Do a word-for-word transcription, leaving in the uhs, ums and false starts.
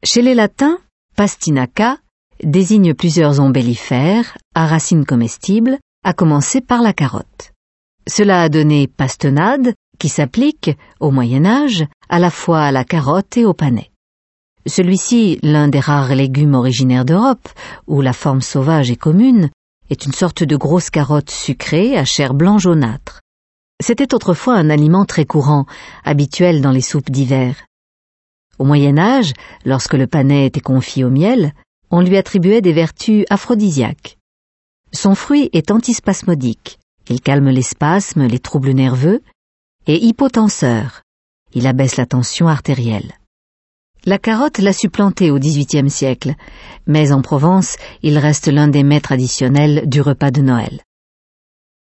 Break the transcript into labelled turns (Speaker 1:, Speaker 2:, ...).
Speaker 1: Chez les latins, pastinaca désigne plusieurs ombellifères à racines comestibles, à commencer par la carotte. Cela a donné pastenade, qui s'applique, au Moyen-Âge, à la fois à la carotte et au panais. Celui-ci, l'un des rares légumes originaires d'Europe, où la forme sauvage est commune, est une sorte de grosse carotte sucrée à chair blanc jaunâtre. C'était autrefois un aliment très courant, habituel dans les soupes d'hiver. Au Moyen-Âge, lorsque le panais était confit au miel, on lui attribuait des vertus aphrodisiaques. Son fruit est antispasmodique, il calme les spasmes, les troubles nerveux, et hypotenseur, il abaisse la tension artérielle. La carotte l'a supplanté au dix-huitième siècle, mais en Provence, il reste l'un des mets traditionnels du repas de Noël.